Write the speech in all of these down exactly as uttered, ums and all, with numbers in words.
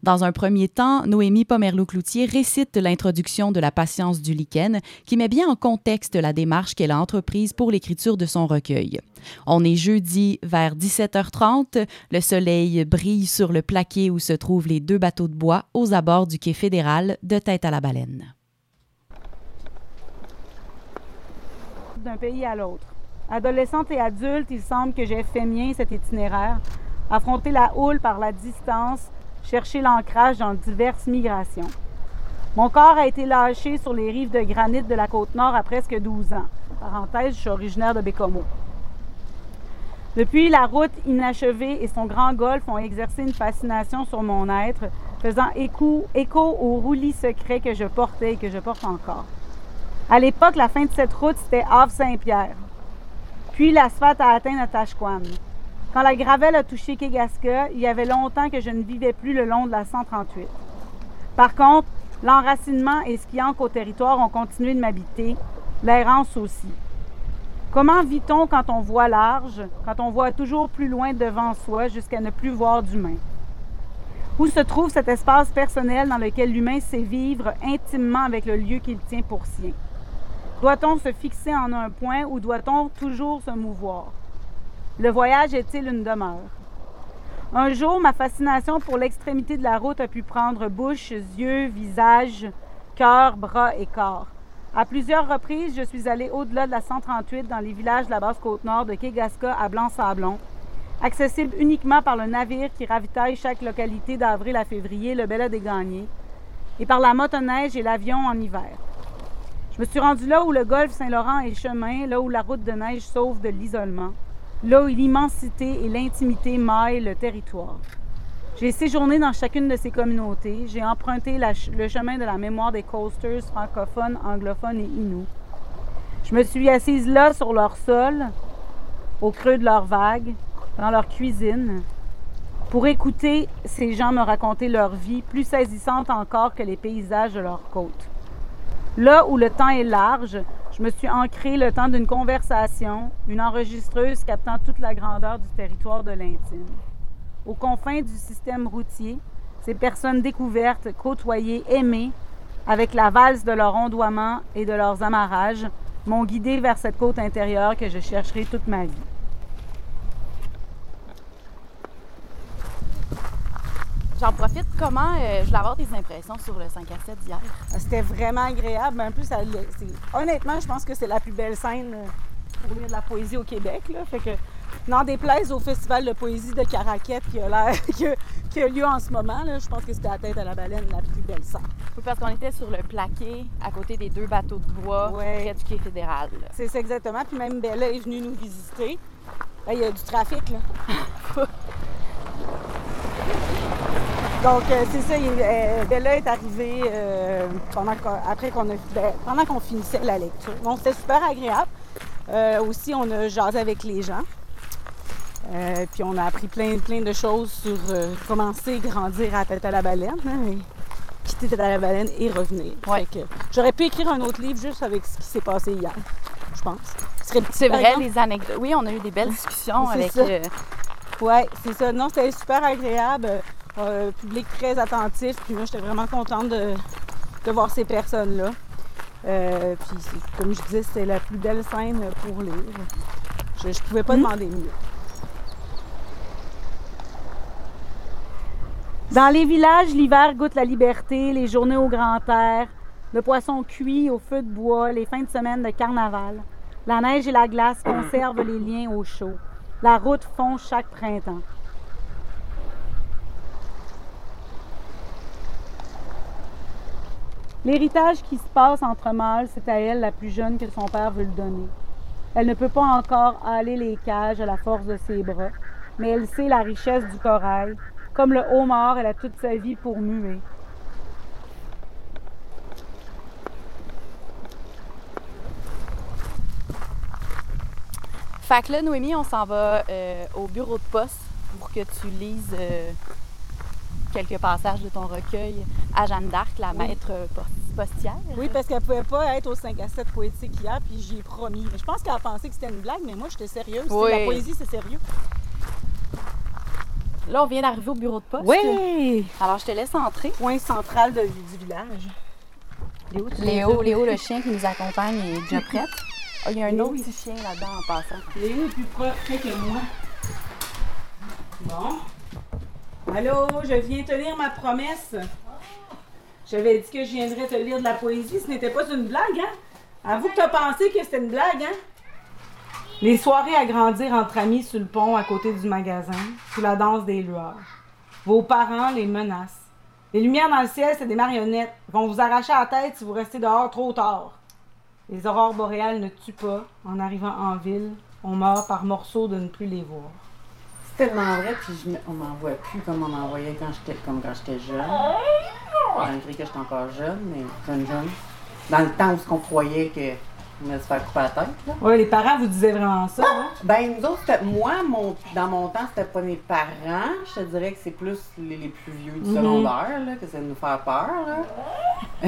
Dans un premier temps, Noémie Pomerleau-Cloutier récite l'introduction de La patience du lichen, qui met bien en contexte la démarche qu'elle a entreprise pour l'écriture de son recueil. On est jeudi vers dix-sept heures trente. Le soleil brille sur le plaqué où se trouvent les deux bateaux de bois aux abords du quai fédéral de Tête-à-la-Baleine. D'un pays à l'autre. Adolescente et adulte, il semble que j'ai fait mien cet itinéraire, affronter la houle par la distance, chercher l'ancrage dans diverses migrations. Mon corps a été lâché sur les rives de granit de la Côte-Nord à presque douze ans. Parenthèse, je suis originaire de Bécomo. Depuis, la route inachevée et son grand golfe ont exercé une fascination sur mon être, faisant écho, écho au roulis secret que je portais et que je porte encore. À l'époque, la fin de cette route, c'était Havre-Saint-Pierre. Puis l'asphalte a atteint Natashquan. Quand la gravelle a touché Kegaska, il y avait longtemps que je ne vivais plus le long de la cent trente-huit. Par contre, l'enracinement et ce qui ancre au territoire ont continué de m'habiter, l'errance aussi. Comment vit-on quand on voit large, quand on voit toujours plus loin devant soi jusqu'à ne plus voir d'humain? Où se trouve cet espace personnel dans lequel l'humain sait vivre intimement avec le lieu qu'il tient pour sien? Doit-on se fixer en un point ou doit-on toujours se mouvoir? Le voyage est-il une demeure? Un jour, ma fascination pour l'extrémité de la route a pu prendre bouche, yeux, visage, cœur, bras et corps. À plusieurs reprises, je suis allée au-delà de la cent trente-huit dans les villages de la Basse-Côte-Nord de Kegaska à Blanc-Sablon, accessible uniquement par le navire qui ravitaille chaque localité d'avril à février, le Bella des Gagnés, et par la motoneige et l'avion en hiver. Je me suis rendue là où le golfe Saint-Laurent est chemin, là où la route de neige sauve de l'isolement, là où l'immensité et l'intimité maillent le territoire. J'ai séjourné dans chacune de ces communautés, j'ai emprunté la, le chemin de la mémoire des coasters francophones, anglophones et inuits. Je me suis assise là sur leur sol, au creux de leurs vagues, dans leur cuisine, pour écouter ces gens me raconter leur vie, plus saisissante encore que les paysages de leurs côtes. Là où le temps est large, je me suis ancrée le temps d'une conversation, une enregistreuse captant toute la grandeur du territoire de l'intime. Aux confins du système routier, ces personnes découvertes, côtoyées, aimées, avec la valse de leur ondoiement et de leurs amarrages, m'ont guidée vers cette côte intérieure que je chercherai toute ma vie. J'en profite, comment euh, je voulais avoir tes impressions sur le cinq à sept d'hier? C'était vraiment agréable. En plus, ça, c'est, honnêtement, je pense que c'est la plus belle scène pour lire de la poésie au Québec. Là. Fait que, n'en déplaise au Festival de poésie de Caraquette qui a, l'air, qui a, qui a lieu en ce moment, là, je pense que c'était à Tête-à-la-Baleine la plus belle scène. Oui, parce qu'on était sur le plaqué, à côté des deux bateaux de bois, ouais. Près du quai fédéral. Là. C'est ça, exactement. Puis même Bella est venue nous visiter. Là, il y a du trafic, là. Donc, euh, c'est ça, il, euh, Bella est arrivée euh, pendant, qu'on, après qu'on a, ben, pendant qu'on finissait la lecture. Donc, c'était super agréable. Euh, aussi, on a jasé avec les gens. Euh, puis, on a appris plein, plein de choses sur euh, commencer à grandir à Tête-à-la-Baleine, hein, et quitter Tête-à-la-Baleine et revenir. Ouais. Fait que, j'aurais pu écrire un autre livre juste avec ce qui s'est passé hier, je pense. C'est, c'est vrai, exemple, les anecdotes. Oui, on a eu des belles discussions c'est avec... Euh... Oui, c'est ça. Non, c'était super agréable. Euh, public très attentif, puis moi j'étais vraiment contente de, de voir ces personnes-là. Euh, puis comme je disais, c'était la plus belle scène pour lire. Je ne pouvais pas mmh. demander mieux. Dans les villages, l'hiver goûte la liberté, les journées au grand air, le poisson cuit au feu de bois, les fins de semaine de carnaval. La neige et la glace conservent les liens au chaud. La route fond chaque printemps. L'héritage qui se passe entre mâles, c'est à elle, la plus jeune, que son père veut le donner. Elle ne peut pas encore haler les cages à la force de ses bras, mais elle sait la richesse du corail. Comme le homard, elle a toute sa vie pour muer. Fait que là, Noémie, on s'en va euh, au bureau de poste pour que tu lises euh, quelques passages de ton recueil à Jeanne d'Arc, la oui. maître postière. Oui, parce qu'elle ne pouvait pas être au cinq à sept poétique hier, puis j'y ai promis. Je pense qu'elle a pensé que c'était une blague, mais moi, j'étais sérieuse. Oui. La poésie, c'est sérieux. Là, on vient d'arriver au bureau de poste. Oui! Alors, je te laisse entrer. Point central de, du village. Léo, tu Léo, Léo, le chien qui nous accompagne, est déjà prête. Oh, il y a un Léo, autre il- petit chien là-dedans en passant. Léo est plus près que moi. Bon. Allô, je viens te lire ma promesse. J'avais dit que je viendrais te lire de la poésie. Ce n'était pas une blague, hein? Avoue que t'as pensé que c'était une blague, hein? Les soirées à grandir entre amis sur le pont à côté du magasin, sous la danse des lueurs. Vos parents les menacent. Les lumières dans le ciel, c'est des marionnettes. Ils vont vous arracher la tête si vous restez dehors trop tard. Les aurores boréales ne tuent pas. En arrivant en ville, on meurt par morceaux de ne plus les voir. C'est tellement vrai, puis je, on m'en voit plus comme on m'en voyait quand j'étais comme quand j'étais jeune. Malgré que j'étais encore jeune, mais jeune jeune. Dans le temps où ce qu'on croyait qu'on allait se faire couper la tête, là. Oui, les parents vous disaient vraiment ça, hein? Ben nous autres, c'était- moi, mon, dans mon temps, c'était pas mes parents. Je te dirais que c'est plus les, les plus vieux du Mhm. secondaire, là, que ça nous faire peur, là.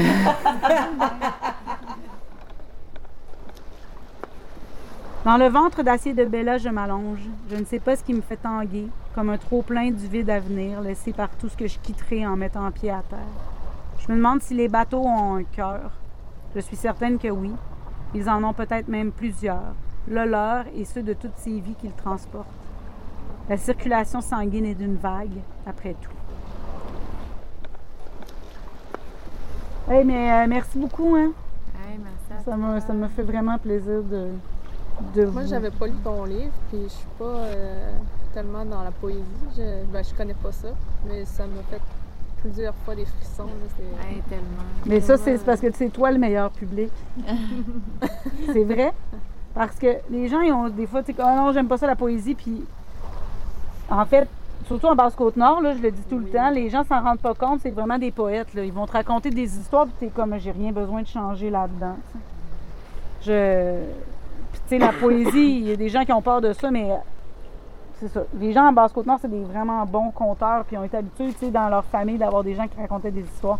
Dans le ventre d'acier de Bella, je m'allonge. Je ne sais pas ce qui me fait tanguer, comme un trop-plein du vide à venir, laissé par tout ce que je quitterai en mettant pied à terre. Je me demande si les bateaux ont un cœur. Je suis certaine que oui. Ils en ont peut-être même plusieurs, le leur et ceux de toutes ces vies qu'ils transportent. La circulation sanguine est d'une vague, après tout. Hey, mais euh, merci beaucoup, hein? Hey, merci à Ça toi. me, ça me fait vraiment plaisir de, de Moi, vous- j'avais pas lu ton livre, puis je suis pas euh, tellement dans la poésie. Je, ben, je connais pas ça, mais ça m'a fait plusieurs fois des frissons. Là, c'est... Hey, tellement. Mais ça, c'est parce que c'est toi le meilleur public. C'est vrai. Parce que les gens, ils ont des fois, tu sais, comme, ah non, j'aime pas ça la poésie. Puis, en fait, surtout en Basse-Côte-Nord, là, je le dis tout le Oui. temps, les gens s'en rendent pas compte, c'est vraiment des poètes. Là. Ils vont te raconter des histoires, puis t'es comme, j'ai rien besoin de changer là-dedans. tu sais. Je. Puis, tu sais, la poésie, il y a des gens qui ont peur de ça, mais c'est ça. Les gens en Basse-Côte-Nord, c'est des vraiment bons conteurs, puis ils ont été habitués, tu sais, dans leur famille, d'avoir des gens qui racontaient des histoires.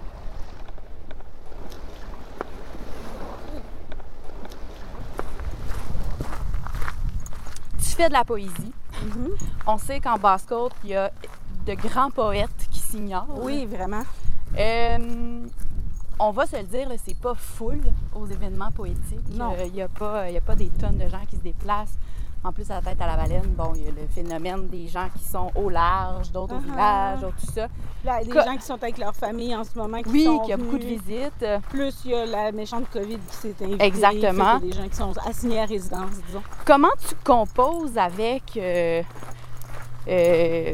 Tu fais de la poésie. On sait qu'en Basse-Côte, il y a de grands poètes qui s'ignorent. Oui, vraiment. Euh, on va se le dire, là, c'est pas full aux événements poétiques. Non. Euh, Il n'y a, pas- il y a pas des tonnes de gens qui se déplacent. En plus, à la tête à la baleine, bon, il y a le phénomène des gens qui sont au large, d'autres au Uh-huh. village, d'autres tout ça. Là, des Co- gens qui sont avec leur famille en ce moment, qui Oui, sont qu'il y a beaucoup de venus. visites. Plus il y a la méchante COVID qui s'est invitée. Exactement. Fait qu'il y a des gens qui sont assignés à résidence, disons. Comment tu composes avec euh, euh,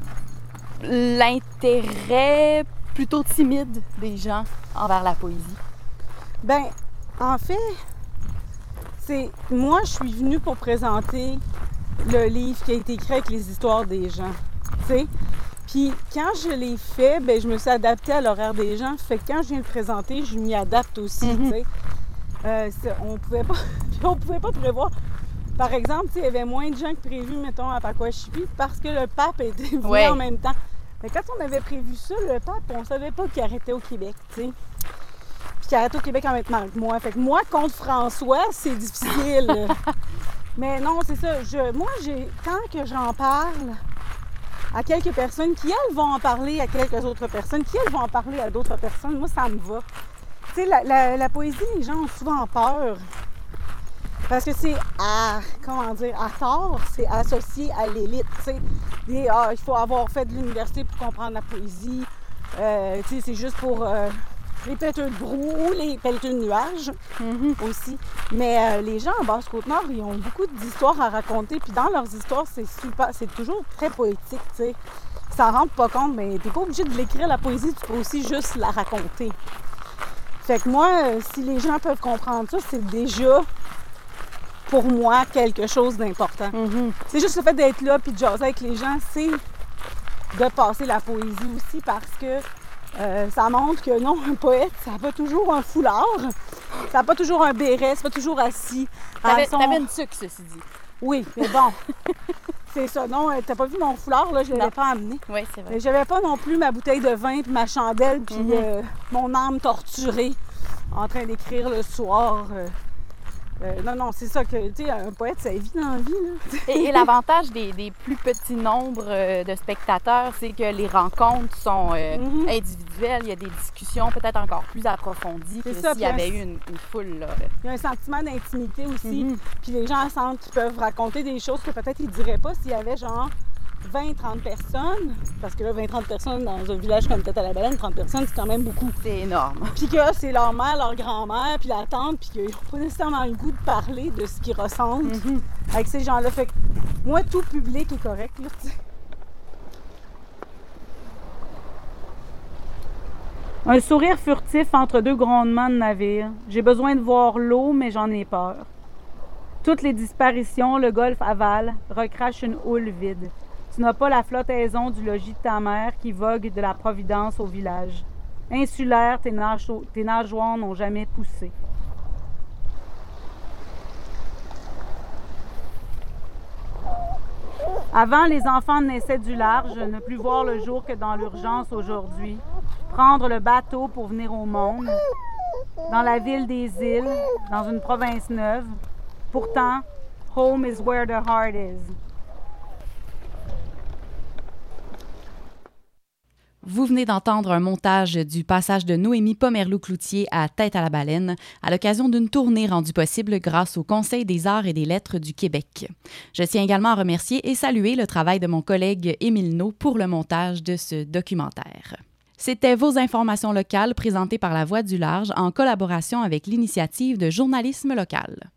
l'intérêt plutôt timide des gens envers la poésie? Ben, en fait, c'est moi, je suis venue pour présenter le livre qui a été écrit avec les histoires des gens, tu sais. Puis quand je l'ai fait, ben je me suis adaptée à l'horaire des gens. Fait que quand je viens le présenter, je m'y adapte aussi, Mhm. tu sais. Euh, c'est- on pouvait pas, on pouvait pas prévoir. Par exemple, tu sais, il y avait moins de gens que prévu, mettons, à Pacoashippi, parce que le pape était venu Ouais. en même temps. Fait que quand on avait prévu ça, le pape, on savait pas qu'il arrêtait au Québec, tu sais. Puis qu'il arrêtait au Québec en même temps que moi. Fait que moi, contre François, c'est difficile. Mais non, c'est ça. Je, moi, j'ai tant que j'en parle à quelques personnes qui, elles, vont en parler à quelques autres personnes, qui, elles, vont en parler à d'autres personnes, moi, ça me va. Tu sais, la, la- la poésie, les gens ont souvent peur. Parce que c'est à, comment dire, à tort, c'est associé à l'élite, tu sais. Et, ah, il faut avoir fait de l'université pour comprendre la poésie. Euh, tu sais, c'est juste pour euh, les pelleteux de brou ou les pelleteux de nuages aussi. Mais euh, les gens en Basse-Côte-Nord, ils ont beaucoup d'histoires à raconter. Puis dans leurs histoires, c'est super, c'est toujours très poétique, tu sais. Ça rend pas compte, mais t'es pas obligé de l'écrire, la poésie, tu peux aussi juste la raconter. Fait que moi, euh, si les gens peuvent comprendre ça, c'est déjà, pour moi, quelque chose d'important. Mhm. C'est juste le fait d'être là puis de jaser avec les gens, c'est de passer la poésie aussi parce que euh, ça montre que non, un poète, ça n'a pas toujours un foulard, ça n'a pas toujours un béret, c'est pas toujours assis. à T'avais, son- t'avais une tuque, ceci dit. Oui, mais bon, c'est ça. Non, euh, t'as pas vu mon foulard, là, je ne l'avais Non. pas amené. Oui, c'est vrai. Mais j'avais pas non plus ma bouteille de vin puis ma chandelle puis Mhm. euh, mon âme torturée en train d'écrire le soir. euh, Euh, non, non, c'est ça que, tu sais, un poète, ça vit dans la vie, là. Et, et l'avantage des, des plus petits nombres euh, de spectateurs, c'est que les rencontres sont euh, Mhm. individuelles. Il y a des discussions peut-être encore plus approfondies que C'est ça, s'il y puis avait un- eu une, une foule, là. Il y a un sentiment d'intimité aussi. Mhm. Puis les gens sentent qu'ils peuvent raconter des choses que peut-être ils diraient pas s'il y avait genre vingt trente personnes. Parce que là, vingt trente personnes dans un village comme Tête-à-la-Baleine, trente personnes, c'est quand même beaucoup. C'est énorme. Puis que c'est leur mère, leur grand-mère, puis la tante, puis qu'ils n'ont pas nécessairement le goût de parler de ce qu'ils ressentent Mhm. avec ces gens-là. Fait que moi, tout public est correct, là, tu sais. Un sourire furtif entre deux grondements de navire. J'ai besoin de voir l'eau, mais j'en ai peur. Toutes les disparitions, le golfe aval, recrache une houle vide. Tu n'as pas la flottaison du logis de ta mère qui vogue de la Providence au village. Insulaire, tes, nage- tes nageoires n'ont jamais poussé. Avant, les enfants naissaient du large, ne plus voir le jour que dans l'urgence aujourd'hui. Prendre le bateau pour venir au monde, dans la ville des îles, dans une province neuve. Pourtant, home is where the heart is. Vous venez d'entendre un montage du passage de Noémie Pomerleau-Cloutier à Tête-à-la-Baleine à l'occasion d'une tournée rendue possible grâce au Conseil des arts et des lettres du Québec. Je tiens également à remercier et saluer le travail de mon collègue Émile Naud pour le montage de ce documentaire. C'était vos informations locales présentées par La Voix du Large en collaboration avec l'Initiative de journalisme local.